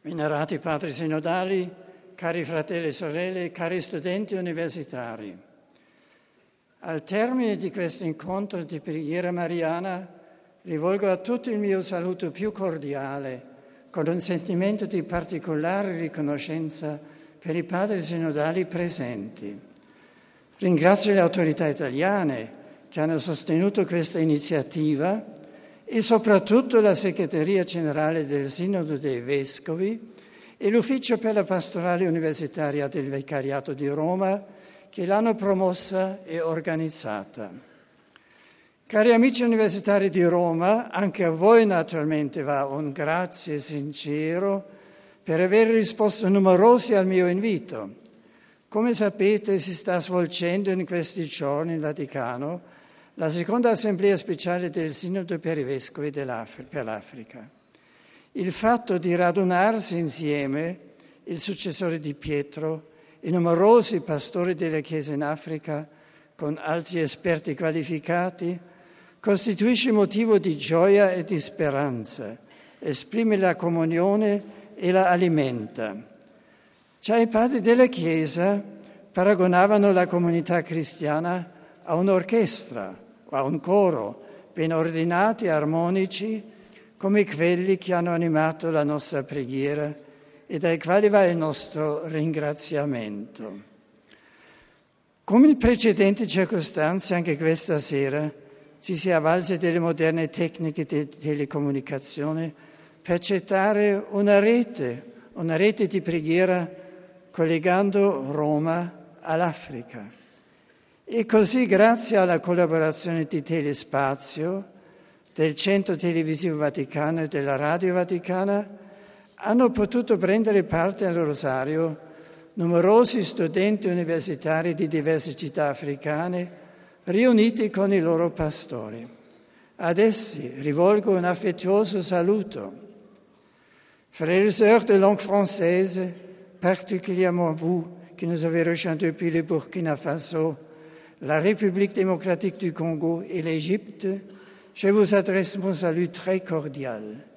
Venerati padri sinodali, cari fratelli e sorelle, cari studenti universitari, al termine di questo incontro di preghiera mariana rivolgo a tutti il mio saluto più cordiale, con un sentimento di particolare riconoscenza per i padri sinodali presenti. Ringrazio le autorità italiane che hanno sostenuto questa iniziativa e soprattutto la Segreteria Generale del Sinodo dei Vescovi e l'Ufficio per la Pastorale Universitaria del Vicariato di Roma che l'hanno promossa e organizzata. Cari amici universitari di Roma, anche a voi naturalmente va un grazie sincero per aver risposto numerosi al mio invito. Come sapete si sta svolgendo in questi giorni in Vaticano la seconda assemblea speciale del Sinodo per i Vescovi per l'Africa. Il fatto di radunarsi insieme il successore di Pietro e numerosi pastori della Chiesa in Africa con altri esperti qualificati costituisce motivo di gioia e di speranza, esprime la comunione e la alimenta. Già i padri della Chiesa paragonavano la comunità cristiana a un'orchestra o a un coro ben ordinati e armonici come quelli che hanno animato la nostra preghiera e dai quali va il nostro ringraziamento. Come in precedenti circostanze, anche questa sera ci si è avvalse delle moderne tecniche di telecomunicazione per gettare una rete di preghiera collegando Roma all'Africa. E così, grazie alla collaborazione di Telespazio, del Centro Televisivo Vaticano e della Radio Vaticana, hanno potuto prendere parte al rosario numerosi studenti universitari di diverse città africane riuniti con i loro pastori. Ad essi rivolgo un affettuoso saluto. Frères et sœurs de langue française, particulièrement vous qui nous avez rejoints depuis le Burkina Faso, la République démocratique du Congo et l'Égypte, je vous adresse mon salut très cordial.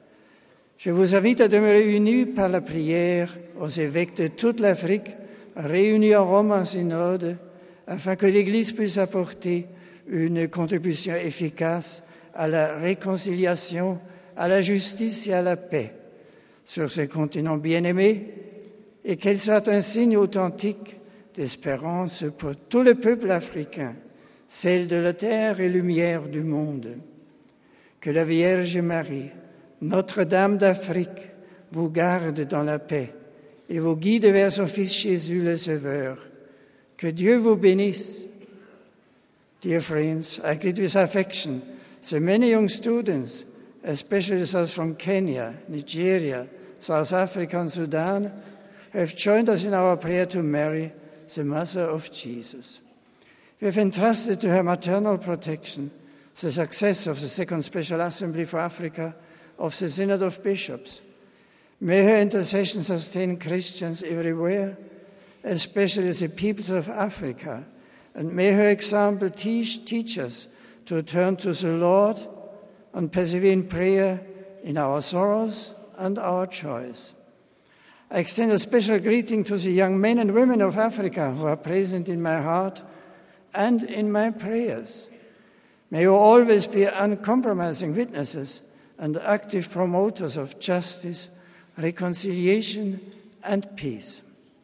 Je vous invite à demeurer unis par la prière aux évêques de toute l'Afrique, réunis en Rome en synode, afin que l'Église puisse apporter une contribution efficace à la réconciliation, à la justice et à la paix sur ce continent bien-aimé, et qu'elle soit un signe authentique d'espérance pour tout le peuple africain, celle de la terre et lumière du monde. Que la Vierge Marie, Notre-Dame d'Afrique, vous garde dans la paix et vous guide vers son Fils Jésus le Sauveur. Que Dieu vous bénisse. Dear friends, I greet with affection so many young students, especially those from Kenya, Nigeria, South Africa and Sudan, who have joined us in our prayer to Mary, the Mother of Jesus. We have entrusted to her maternal protection the success of the Second Special Assembly for Africa of the Synod of Bishops. May her intercession sustain Christians everywhere, especially the peoples of Africa, and may her example teach us to turn to the Lord and persevere in prayer in our sorrows and our joys. I extend a special greeting to the young men and women of Africa who are present in my heart and in my prayers. May you always be uncompromising witnesses and active promoters of justice, reconciliation and peace.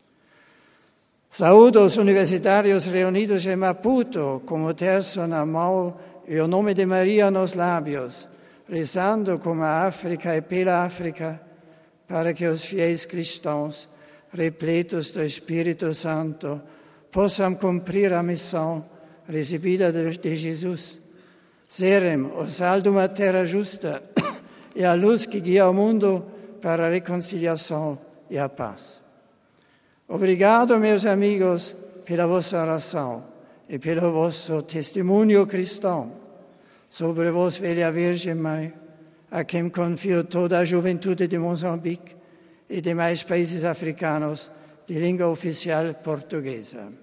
Saludos universitarios reunidos en Maputo, como terzo namao e o nome de Maria nos labios, rezando como a África e pela África, para que os fiéis cristãos, repletos do Espírito Santo, possam cumprir a missão recebida de Jesus. Serem o sal de uma terra justa e a luz que guia o mundo para a reconciliação e a paz. Obrigado, meus amigos, pela vossa oração e pelo vosso testemunho cristão. Sobre vós, velha Virgem Mãe, a quem confio toda a juventude de Moçambique e demais países africanos de língua oficial portuguesa.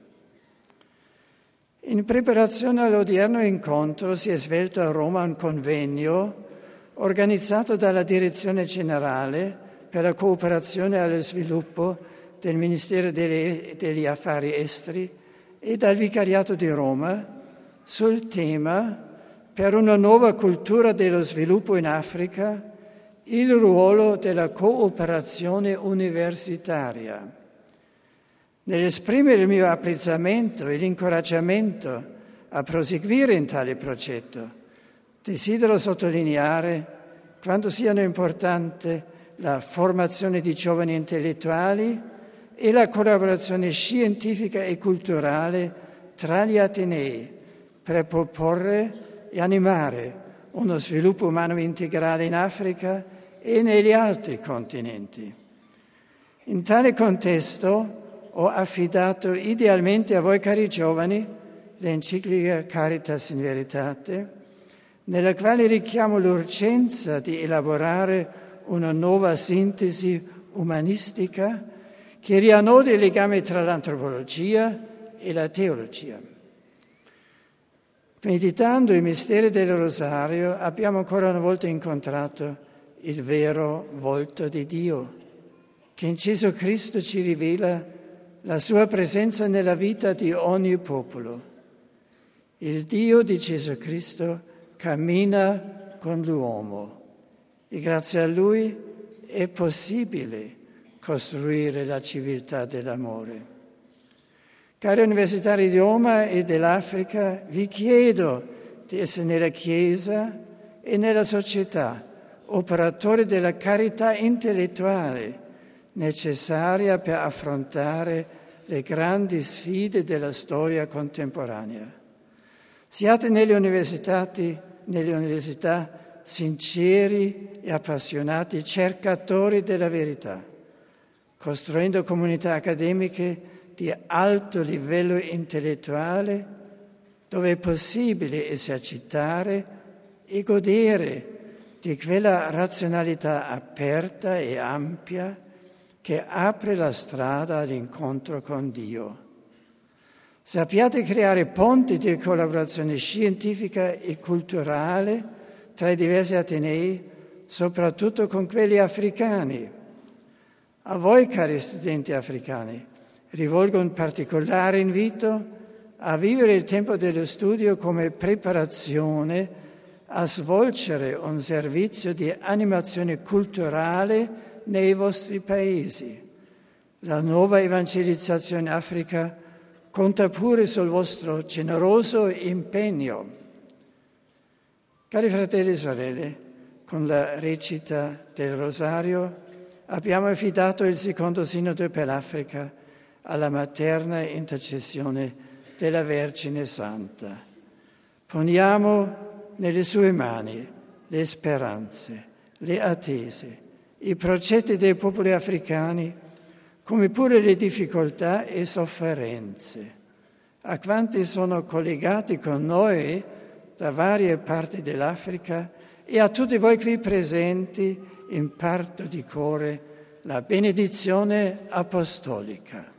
In preparazione all'odierno incontro si è svolto a Roma un convegno organizzato dalla Direzione Generale per la cooperazione allo sviluppo del Ministero degli Affari Esteri e dal Vicariato di Roma sul tema per una nuova cultura dello sviluppo in Africa, il ruolo della cooperazione universitaria. Nell'esprimere il mio apprezzamento e l'incoraggiamento a proseguire in tale progetto, desidero sottolineare quanto siano importanti la formazione di giovani intellettuali e la collaborazione scientifica e culturale tra gli atenei per proporre e animare uno sviluppo umano integrale in Africa e negli altri continenti. In tale contesto ho affidato idealmente a voi, cari giovani, l'enciclica Caritas in Veritate, nella quale richiamo l'urgenza di elaborare una nuova sintesi umanistica che riannodi il legame tra l'antropologia e la teologia. Meditando i misteri del Rosario abbiamo ancora una volta incontrato il vero volto di Dio, che in Gesù Cristo ci rivela la sua presenza nella vita di ogni popolo. Il Dio di Gesù Cristo cammina con l'uomo e grazie a Lui è possibile costruire la civiltà dell'amore. Cari universitari di Roma e dell'Africa, vi chiedo di essere nella Chiesa e nella società operatori della carità intellettuale necessaria per affrontare le grandi sfide della storia contemporanea. Siate nelle università sinceri e appassionati cercatori della verità, costruendo comunità accademiche di alto livello intellettuale, dove è possibile esercitare e godere di quella razionalità aperta e ampia che apre la strada all'incontro con Dio. Sappiate creare ponti di collaborazione scientifica e culturale tra i diversi atenei, soprattutto con quelli africani. A voi, cari studenti africani, rivolgo un particolare invito a vivere il tempo dello studio come preparazione a svolgere un servizio di animazione culturale nei vostri paesi. La nuova evangelizzazione in Africa conta pure sul vostro generoso impegno. Cari fratelli e sorelle, con la recita del Rosario abbiamo affidato il secondo sinodo per l'Africa alla materna intercessione della Vergine Santa. Poniamo nelle sue mani le speranze, le attese, i progetti dei popoli africani, come pure le difficoltà e sofferenze, a quanti sono collegati con noi da varie parti dell'Africa e a tutti voi qui presenti imparto di cuore la benedizione apostolica.